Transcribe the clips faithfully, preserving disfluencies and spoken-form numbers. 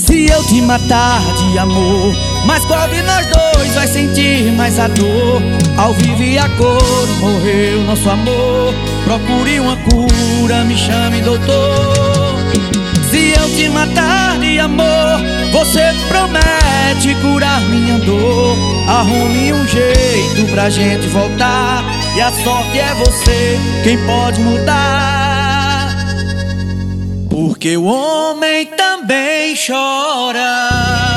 Se eu te matar de amor, mas qual de nós dois vai sentir mais a dor? Ao vivo e a cor, morreu nosso amor. Procure uma cura, me chame doutor. Se eu te matar de amor, você promete curar minha dor. Arrume um jeito pra gente voltar, e a sorte é você quem pode mudar. Porque o homem também chora.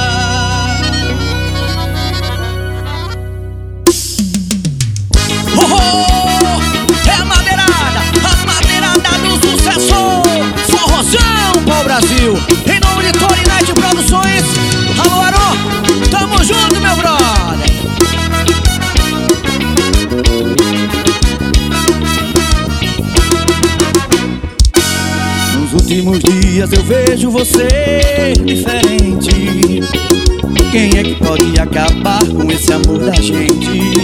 Oh, oh, é a madeirada, a madeirada do sucesso. Forrozão pau Brasil, em nome de Tori Night Produções. Alô, Arô, tamo junto, meu brother. Nos últimos dias eu vejo você diferente. Quem é que pode acabar com esse amor da gente?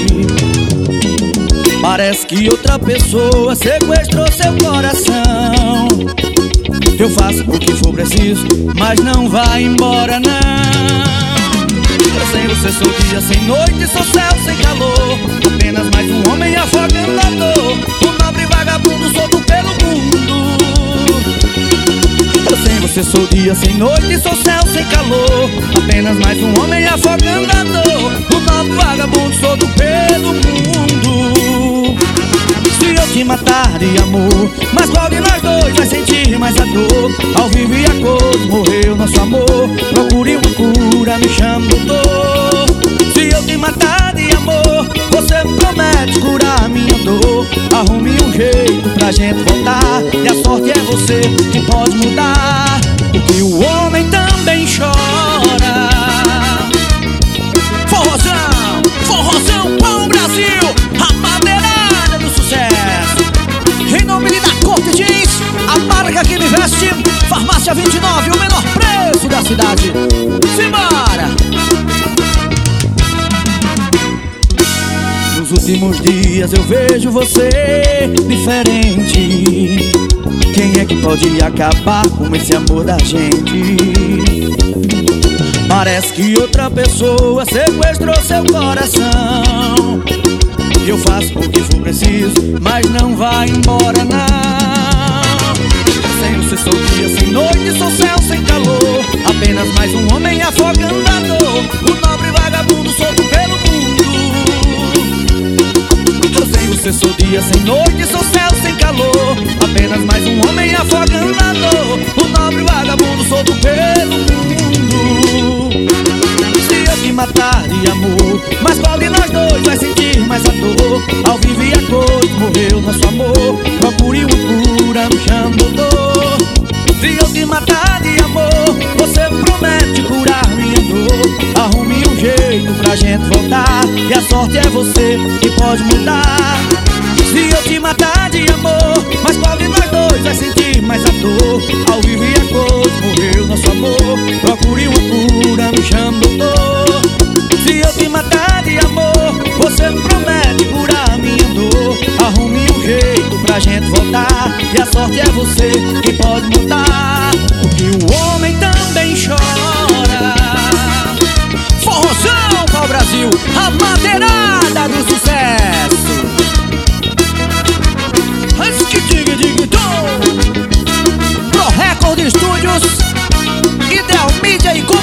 Parece que outra pessoa sequestrou seu coração. Eu faço o que for preciso, mas não vai embora não. Eu sem você sou dia sem noite, sou céu sem calor. Apenas mais um homem afogando a dor. Um nobre vagabundo solto pelo mundo. Eu sem você sou dia sem noite, sou céu sem calor. Apenas mais um homem afogando a dor. Um nobre vagabundo solto pelo mundo. Se eu te matar de amor, mas qual de nós dois vai sentir mais a dor? Ao vivo e a cores, morreu nosso amor. Procure uma cura, me chame doutor. Se eu te matar de amor, você promete curar minha dor. Arrume um jeito pra gente voltar, e a sorte é você que pode mudar. Porque o homem também chora. Forrozão, forrozão pau Brasil, a madeirada do sucesso. Em nome de Da Corte Jeans, a marca que me veste. Farmácia vinte e nove, o menor preço da cidade. Simbora! Nos últimos dias eu vejo você diferente. Quem é que pode acabar com esse amor da gente? Parece que outra pessoa sequestrou seu coração. Eu faço o que for preciso, mas não vai embora não. Sem você sou dia sem noite, sou céu sem calor. Apenas mais um homem afogando a dor. O nobre vagabundo solto pelo mundo. Sem você sou dia sem noite, sou céu sem calor. Apenas mais um homem afogando a dor. O nobre vagabundo solto pelo mundo. Se eu te matar de amor, mas qual de nós dois vai sentir mais a dor? Ao vivo e a cores, morreu nosso amor. Procure uma cura, me chame doutor. Se eu te matar de amor, você promete curar minha dor. Arrume um jeito pra gente voltar, e a sorte é você que pode mudar. Se eu te matar de amor, mas qual de nós dois vai sentir mais a dor? Ao vivo e a cores, morreu nosso amor. Procure uma cura, me chame doutor. Se eu te matar de amor, você promete curar minha dor. Arrume um jeito pra gente voltar, e a sorte é você que pode mudar. Porque o homem também chora. Forrozão pau Brasil, a madeirada do sucesso. Pro Record Studios, Ideal Mídia e